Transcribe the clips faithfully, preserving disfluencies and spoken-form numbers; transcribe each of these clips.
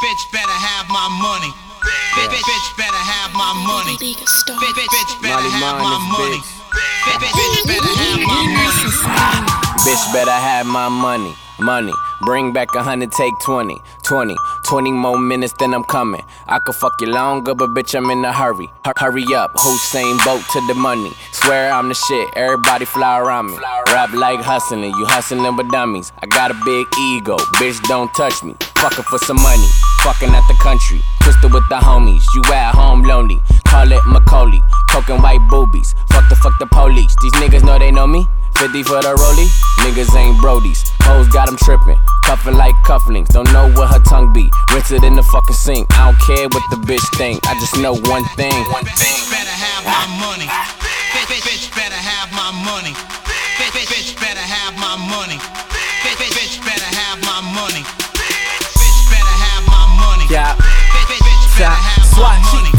bitch better have my money. Bitch, bitch better have my money. Bitch, bitch better have my money. Bitch, bitch better have my money. Bitch better have my money. Money. Bring back a hundred, take twenty. Twenty. Twenty more minutes, then I'm coming. I could fuck you longer, but bitch, I'm in a hurry. Hur- hurry up, Hussein Bolt to the money. Swear I'm the shit, everybody fly around me. Rap like hustling, you hustling with dummies. I got a big ego, bitch, don't touch me. Fucking for some money, fucking at the country. Twisted with the homies, you at home lonely. Call it Macaulay, coking white boobies. Fuck the fuck the police, these niggas know they know me. fifty for the rollie, niggas ain't brodies. Hoes got them trippin', cuffin' like cufflinks. Don't know what her tongue be, rinse it in the fucking sink. I don't care what the bitch think, I just know one thing. Bitch better have my money. Bitch, bitch better have my money. Bitch, bitch better have my money. Bitch, bitch better have my money. Bitch better have my money. Yeah. Bitch, bitch better have my money.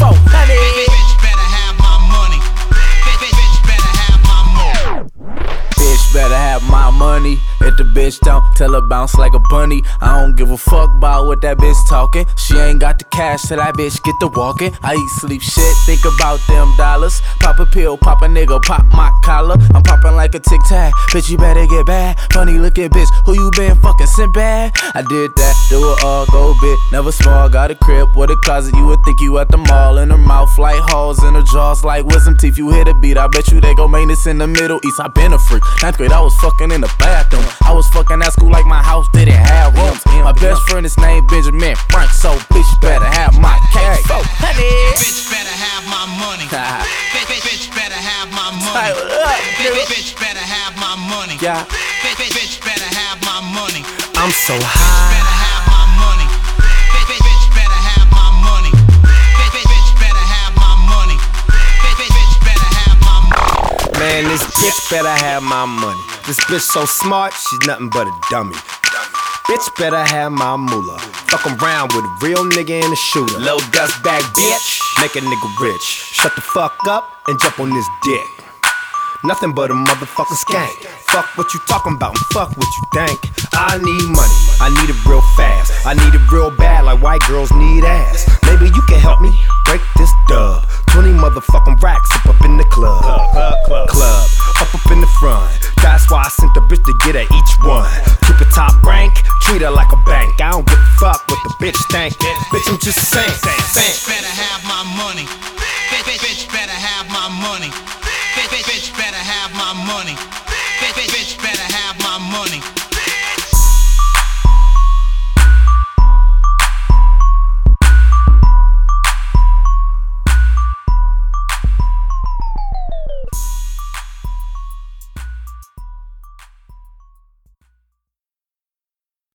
Bitch better have my money. Bitch better have my money. Bitch better have my money. If the bitch don't, tell her bounce like a bunny. I don't give a fuck about what that bitch talking. She ain't got the cash till that bitch get to walking. I eat, sleep, shit, think about them dollars. Pop a pill, pop a nigga, pop my collar. I'm popping like a tic tac. Bitch, you better get bad. Funny looking bitch, who you been fucking sent bad? I did that, do it all, go big, never small. Got a crib with a closet, you would think you at the mall. In her mouth like halls, in her jaws like wisdom teeth. You hit a beat, I bet you they gon' make this in the Middle East. I been a freak. Ninth grade, I was fucking in the bathroom. I was fucking at school like my house didn't have rooms. My best friend is named Benjamin Frank, so bitch better have my cake. So, honey, bitch better have my money. Bitch, bitch better have my money. Bitch, bitch better have my money. Yeah. Bitch, bitch better have my money. I'm so Better high. have my money. Bitch, bitch better have my money. Bitch, bitch better have my money. Bitch, bitch better have my money. Man, this bitch better have my money. This bitch so smart, she's nothing but a dummy. Bitch better have my moolah. Fuck around with a real nigga and a shooter. Low dust bag bitch, make a nigga rich. Shut the fuck up and jump on this dick. Nothing but a motherfucking skank. Fuck what you talking about and fuck what you think. I need money, I need it real fast. I need it real bad like white girls need ass. Maybe you can help me break this dub. Twenty motherfucking racks up up in the club. Club, club, club. Club, up up in the front. That's why I sent the bitch to get her each one. Keep it top rank, treat her like a bank. I don't give a fuck what the bitch think. Bitch, I'm just saying. Bitch better have my money. Bitch, bitch better have my money. Bitch, bitch better have my money. Bitch, bitch better have